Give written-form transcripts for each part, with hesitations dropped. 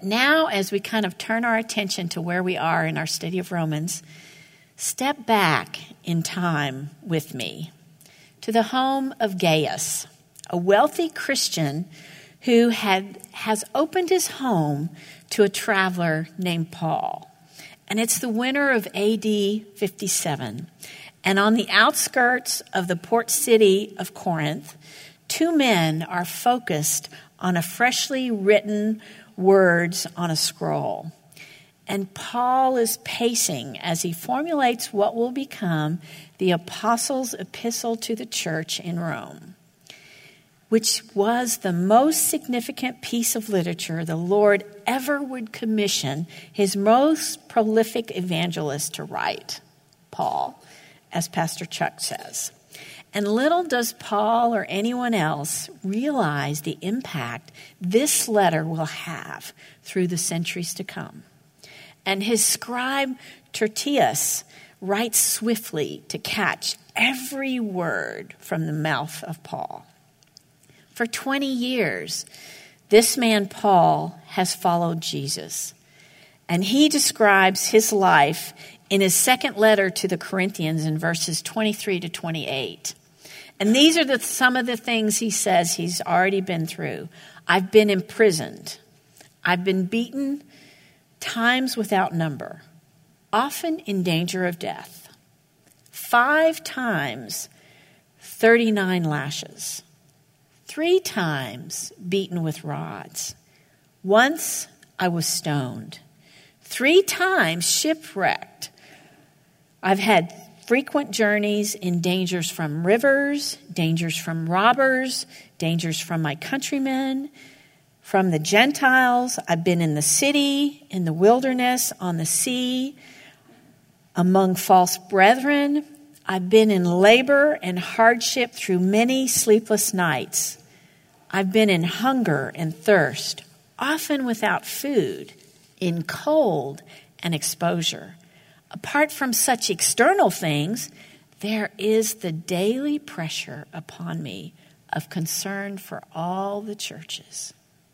now, as we kind of turn our attention to where we are in our study of Romans, step back in time with me to the home of Gaius, a wealthy Christian who has opened his home to a traveler named Paul. And it's the winter of AD 57. And on the outskirts of the port city of Corinth, two men are focused on a freshly written words on a scroll. And Paul is pacing as he formulates what will become the Apostles' Epistle to the church in Rome, which was the most significant piece of literature the Lord ever would commission his most prolific evangelist to write, Paul, as Pastor Chuck says. And little does Paul or anyone else realize the impact this letter will have through the centuries to come. And his scribe Tertius writes swiftly to catch every word from the mouth of Paul. For 20 years, this man Paul has followed Jesus. And he describes his life in his second letter to the Corinthians in verses 23 to 28. And these are some of the things he says he's already been through. I've been imprisoned. I've been beaten times without number, often in danger of death. 5 times, 39 lashes. 3 times beaten with rods. Once I was stoned. 3 times shipwrecked. I've had frequent journeys in dangers from rivers, dangers from robbers, dangers from my countrymen, from the Gentiles. I've been in the city, in the wilderness, on the sea, among false brethren. I've been in labor and hardship through many sleepless nights. I've been in hunger and thirst, often without food, in cold and exposure. Apart from such external things, there is the daily pressure upon me of concern for all the churches.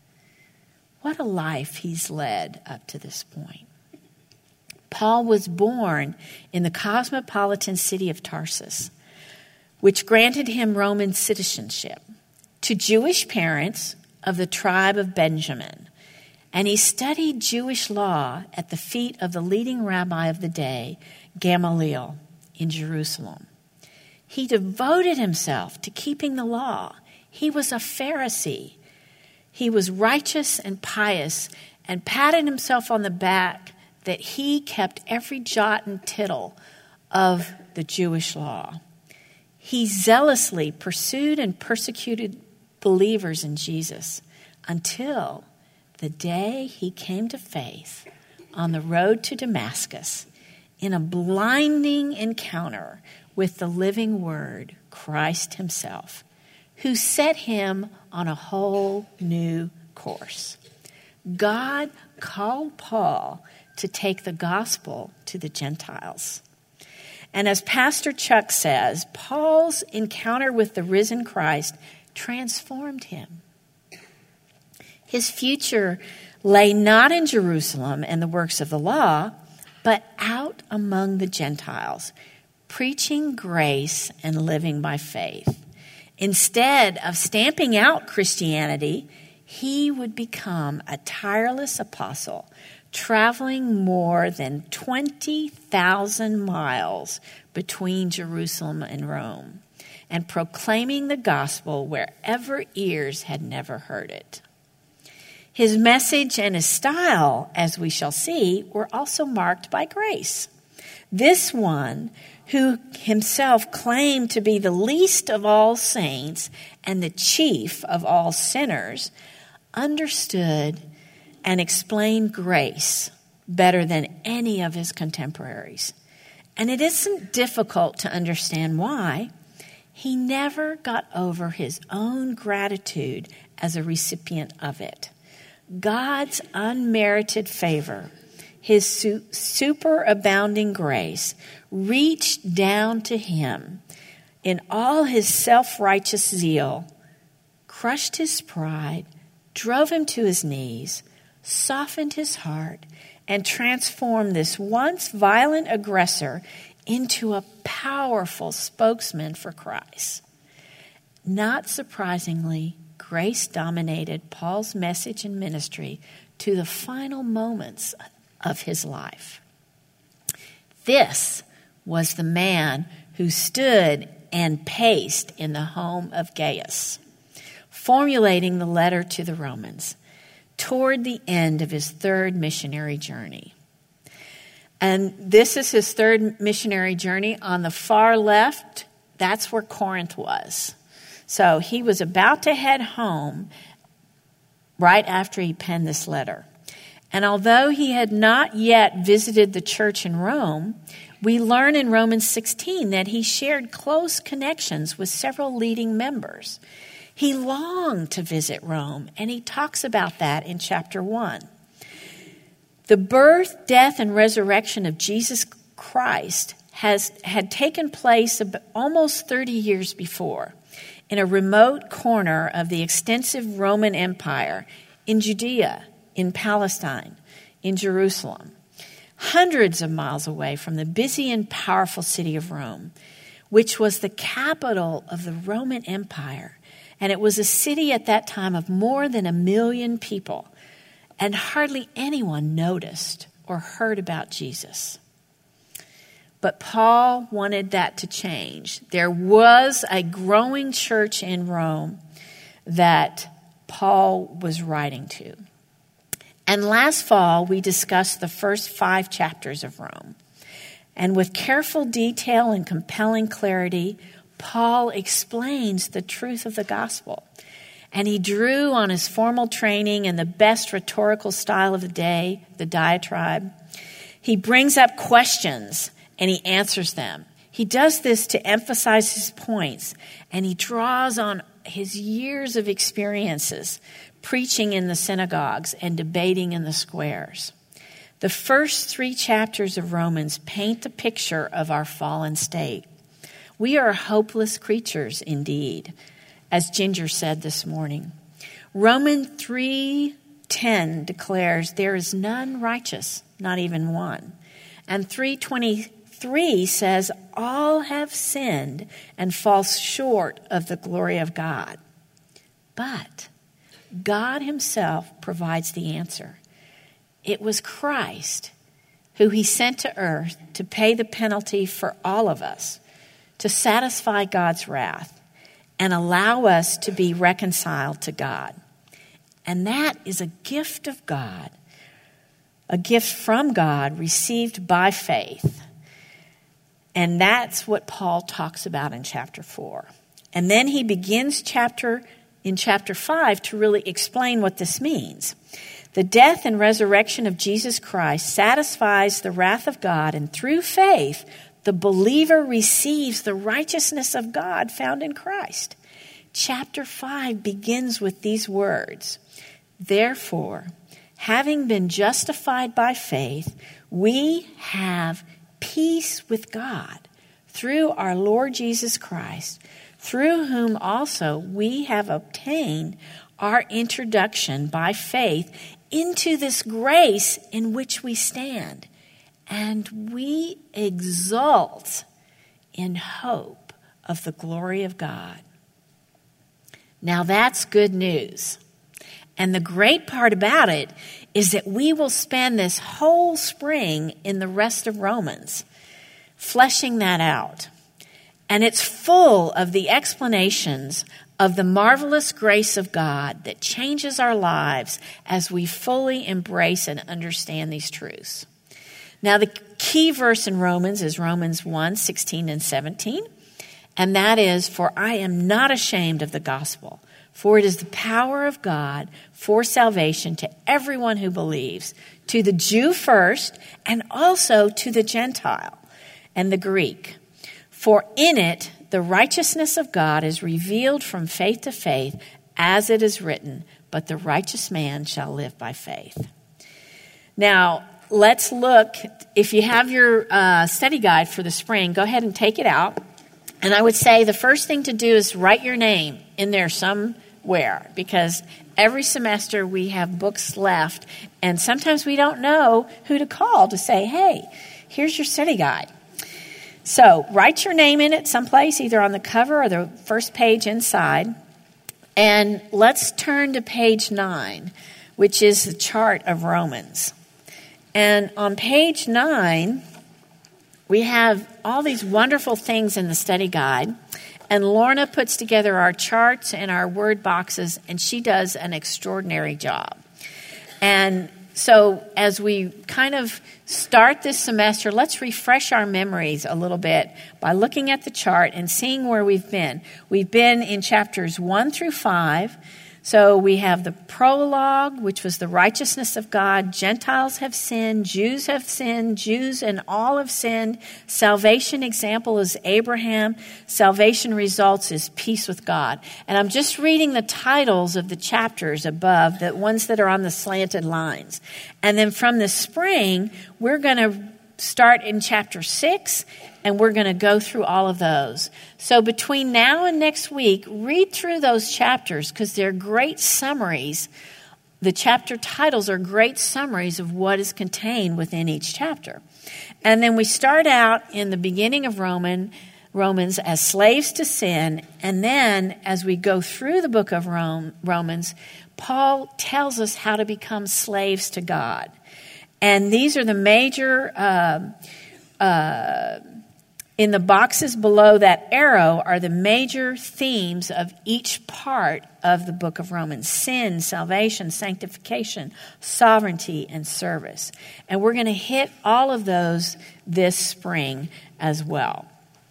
What a life he's led up to this point. Paul was born in the cosmopolitan city of Tarsus, which granted him Roman citizenship, to Jewish parents of the tribe of Benjamin. And he studied Jewish law at the feet of the leading rabbi of the day, Gamaliel, in Jerusalem. He devoted himself to keeping the law. He was a Pharisee. He was righteous and pious and patted himself on the back that he kept every jot and tittle of the Jewish law. He zealously pursued and persecuted believers in Jesus until the day he came to faith on the road to Damascus in a blinding encounter with the living Word, Christ himself, who set him on a whole new course. God called Paul to take the gospel to the Gentiles. And as Pastor Chuck says, Paul's encounter with the risen Christ transformed him. His future lay not in Jerusalem and the works of the law, but out among the Gentiles, preaching grace and living by faith. Instead of stamping out Christianity, he would become a tireless apostle, traveling more than 20,000 miles between Jerusalem and Rome, and proclaiming the gospel wherever ears had never heard it. His message and his style, as we shall see, were also marked by grace. This one, who himself claimed to be the least of all saints and the chief of all sinners, understood and explained grace better than any of his contemporaries. And it isn't difficult to understand why. He never got over his own gratitude as a recipient of it. God's unmerited favor, his superabounding grace, reached down to him in all his self-righteous zeal, crushed his pride, drove him to his knees, softened his heart and transformed this once violent aggressor into a powerful spokesman for Christ. Not surprisingly, grace dominated Paul's message and ministry to the final moments of his life. This was the man who stood and paced in the home of Gaius, formulating the letter to the Romans toward the end of his third missionary journey. And this is his third missionary journey. On the far left, that's where Corinth was. So he was about to head home right after he penned this letter. And although he had not yet visited the church in Rome, we learn in Romans 16 that he shared close connections with several leading members. He longed to visit Rome, and he talks about that in chapter 1. The birth, death, and resurrection of Jesus Christ had taken place almost 30 years before in a remote corner of the extensive Roman Empire in Judea, in Palestine, in Jerusalem, hundreds of miles away from the busy and powerful city of Rome, which was the capital of the Roman Empire. And it was a city at that time of more than 1 million people, and hardly anyone noticed or heard about Jesus. But Paul wanted that to change. There was a growing church in Rome that Paul was writing to. And last fall, we discussed the first 5 chapters of Rome. And with careful detail and compelling clarity, Paul explains the truth of the gospel. And he drew on his formal training and the best rhetorical style of the day, the diatribe. He brings up questions and he answers them. He does this to emphasize his points, and he draws on his years of experiences preaching in the synagogues and debating in the squares. The first 3 chapters of Romans paint a picture of our fallen state. We are hopeless creatures indeed, as Ginger said this morning. Romans 3:10 declares, "There is none righteous, not even one." And 3:23 says, "All have sinned and fall short of the glory of God." But God himself provides the answer. It was Christ who he sent to earth to pay the penalty for all of us, to satisfy God's wrath and allow us to be reconciled to God. And that is a gift of God, a gift from God received by faith. And that's what Paul talks about in chapter 4. And then he begins in chapter 5 to really explain what this means. The death and resurrection of Jesus Christ satisfies the wrath of God, and through faith, the believer receives the righteousness of God found in Christ. Chapter 5 begins with these words, "Therefore, having been justified by faith, we have peace with God through our Lord Jesus Christ, through whom also we have obtained our introduction by faith into this grace in which we stand, and we exult in hope of the glory of God." Now that's good news. And the great part about it is that we will spend this whole spring in the rest of Romans fleshing that out. And it's full of the explanations of the marvelous grace of God that changes our lives as we fully embrace and understand these truths. Now, the key verse in Romans is Romans 1:16 and 17. And that is, "For I am not ashamed of the gospel, for it is the power of God for salvation to everyone who believes, to the Jew first, and also to the Gentile and the Greek. For in it the righteousness of God is revealed from faith to faith, as it is written, but the righteous man shall live by faith." Now, let's look. If you have your study guide for the spring, go ahead and take it out. And I would say the first thing to do is write your name in there somewhere, because every semester we have books left, and sometimes we don't know who to call to say, hey, here's your study guide. So write your name in it someplace, either on the cover or the first page inside. And let's turn to page 9, which is the chart of Romans. And on page 9, we have all these wonderful things in the study guide. And Lorna puts together our charts and our word boxes, and she does an extraordinary job. And so as we kind of start this semester, let's refresh our memories a little bit by looking at the chart and seeing where we've been. We've been in chapters 1 through 5. So we have the prologue, which was the righteousness of God. Gentiles have sinned, Jews and all have sinned. Salvation example is Abraham. Salvation results is peace with God. And I'm just reading the titles of the chapters above, the ones that are on the slanted lines. And then from the spring, we're going to start in chapter 6, and we're going to go through all of those. So between now and next week, read through those chapters because they're great summaries. The chapter titles are great summaries of what is contained within each chapter. And then we start out in the beginning of Romans as slaves to sin. And then as we go through the book of Romans, Paul tells us how to become slaves to God. And these are the major, in the boxes below that arrow are the major themes of each part of the book of Romans. Sin, salvation, sanctification, sovereignty, and service. And we're going to hit all of those this spring as well.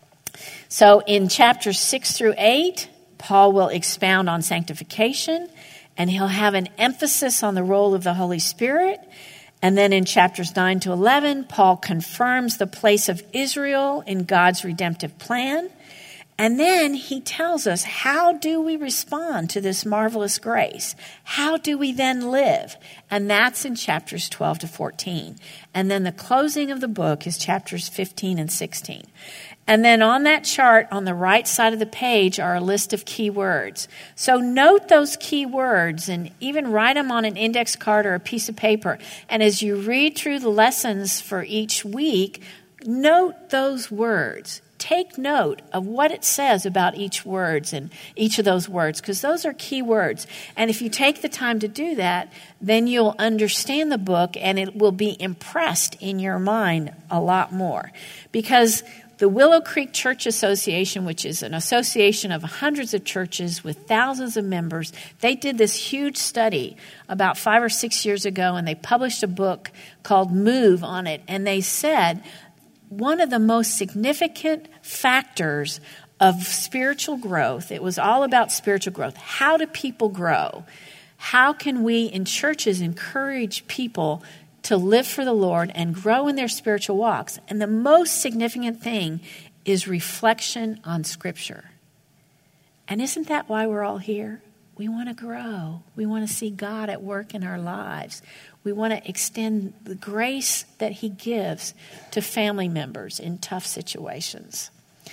So in chapters 6 through 8, Paul will expound on sanctification, and he'll have an emphasis on the role of the Holy Spirit. And then in chapters 9 to 11, Paul confirms the place of Israel in God's redemptive plan. And then he tells us, how do we respond to this marvelous grace? How do we then live? And that's in chapters 12 to 14. And then the closing of the book is chapters 15 and 16. And then on that chart on the right side of the page are a list of key words. So note those key words and even write them on an index card or a piece of paper. And as you read through the lessons for each week, note those words. Take note of what it says about each words and each of those words, because those are key words. And if you take the time to do that, then you'll understand the book and it will be impressed in your mind a lot more. Because the Willow Creek Church Association, which is an association of hundreds of churches with thousands of members, they did this huge study about 5 or 6 years ago, and they published a book called Move on it. And they said one of the most significant factors of spiritual growth, it was all about spiritual growth. How do people grow? How can we in churches encourage people to live for the Lord and grow in their spiritual walks? And the most significant thing is reflection on Scripture. And isn't that why we're all here? We want to grow. We want to see God at work in our lives. We want to extend the grace that He gives to family members in tough situations.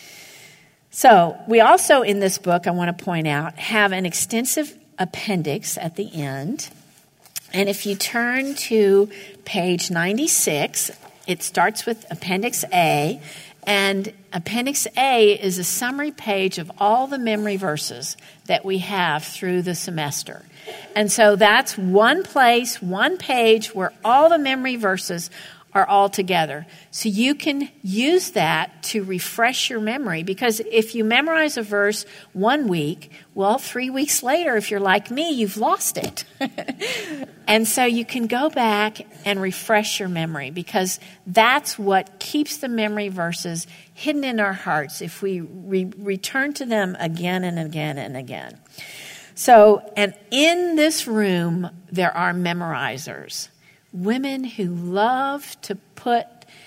So we also, in this book, I want to point out, have an extensive appendix at the end. And if you turn to page 96, it starts with Appendix A. And Appendix A is a summary page of all the memory verses that we have through the semester. And so that's one place, one page where all the memory verses are all together. So you can use that to refresh your memory, because if you memorize a verse 1 week, well, 3 weeks later, if you're like me, you've lost it. And so you can go back and refresh your memory, because that's what keeps the memory verses hidden in our hearts if we return to them again and again and again. So, and in this room, there are memorizers. Women who love to put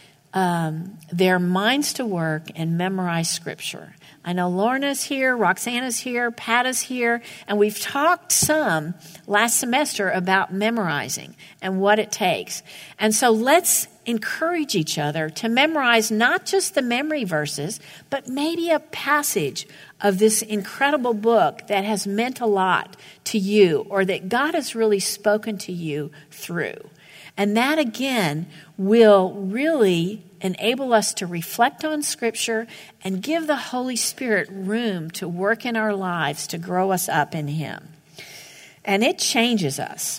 their minds to work and memorize Scripture. I know Lorna's here, Roxana's here, Pat is here, and we've talked some last semester about memorizing and what it takes. And so let's encourage each other to memorize not just the memory verses, but maybe a passage of this incredible book that has meant a lot to you or that God has really spoken to you through. And that, again, will really enable us to reflect on Scripture and give the Holy Spirit room to work in our lives to grow us up in Him. And it changes us.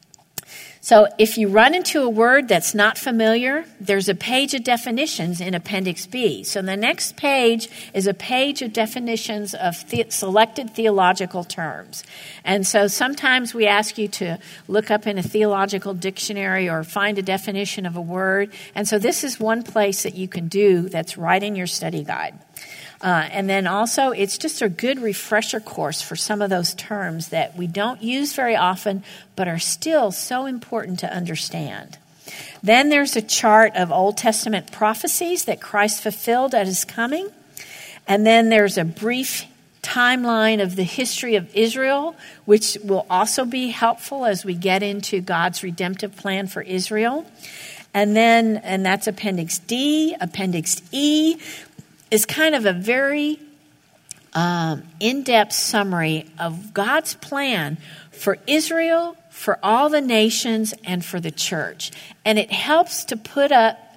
So if you run into a word that's not familiar, there's a page of definitions in Appendix B. So the next page is a page of definitions of selected theological terms. And so sometimes we ask you to look up in a theological dictionary or find a definition of a word. And so this is one place that you can do that's right in your study guide. And then also, it's just a good refresher course for some of those terms that we don't use very often, but are still so important to understand. Then there's a chart of Old Testament prophecies that Christ fulfilled at His coming. And then there's a brief timeline of the history of Israel, which will also be helpful as we get into God's redemptive plan for Israel. And that's Appendix D. Appendix E is kind of a very in-depth summary of God's plan for Israel, for all the nations, and for the church. And it helps to put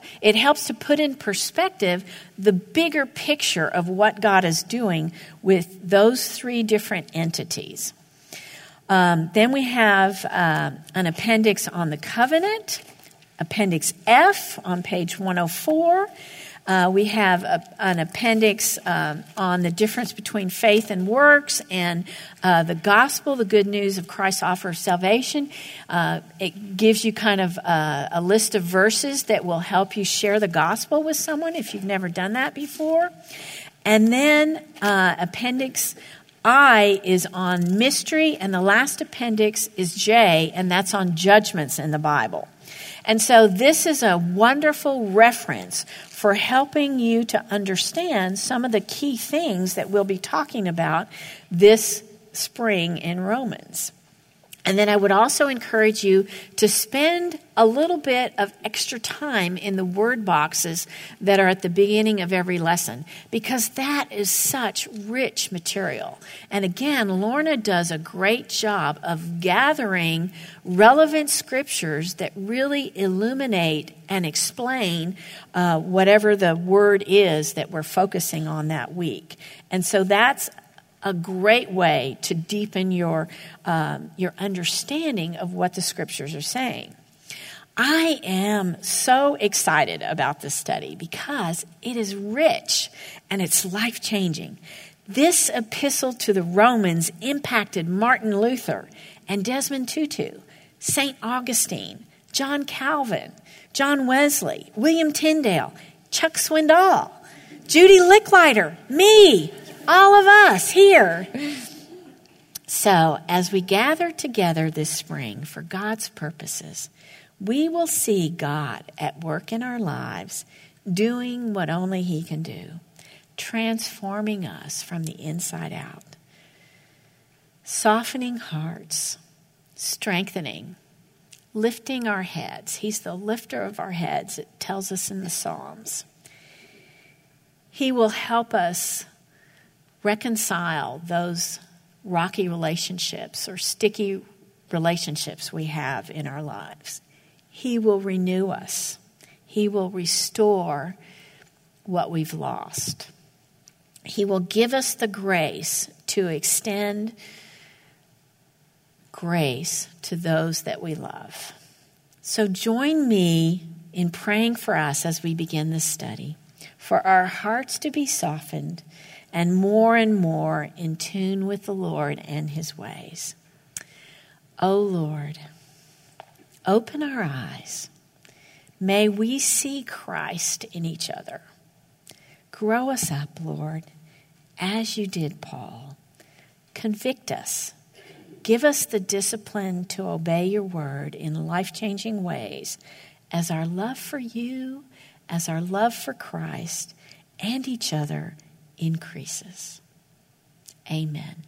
in perspective the bigger picture of what God is doing with those three different entities. Then we have an appendix on the covenant, Appendix F on page 104. We have an appendix on the difference between faith and works and the gospel, the good news of Christ's offer of salvation. It gives you kind of a list of verses that will help you share the gospel with someone if you've never done that before. And then Appendix I is on mystery, and the last appendix is J, and that's on judgments in the Bible. And so this is a wonderful reference for helping you to understand some of the key things that we'll be talking about this spring in Romans. And then I would also encourage you to spend a little bit of extra time in the word boxes that are at the beginning of every lesson, because that is such rich material. And again, Lorna does a great job of gathering relevant scriptures that really illuminate and explain whatever the word is that we're focusing on that week. And so that's a great way to deepen your understanding of what the scriptures are saying. I am so excited about this study because it is rich and it's life-changing. This epistle to the Romans impacted Martin Luther and Desmond Tutu, St. Augustine, John Calvin, John Wesley, William Tyndale, Chuck Swindoll, Judy Licklider, me, all of us here. So, as we gather together this spring for God's purposes, we will see God at work in our lives, doing what only He can do, transforming us from the inside out, softening hearts, strengthening, lifting our heads. He's the lifter of our heads, it tells us in the Psalms. He will help us reconcile those rocky relationships or sticky relationships we have in our lives. He will renew us. He will restore what we've lost. He will give us the grace to extend grace to those that we love. So join me in praying for us as we begin this study, for our hearts to be softened and more in tune with the Lord and His ways. O Lord, open our eyes. May we see Christ in each other. Grow us up, Lord, as you did Paul. Convict us. Give us the discipline to obey your word in life-changing ways as our love for you, as our love for Christ and each other increases. Amen.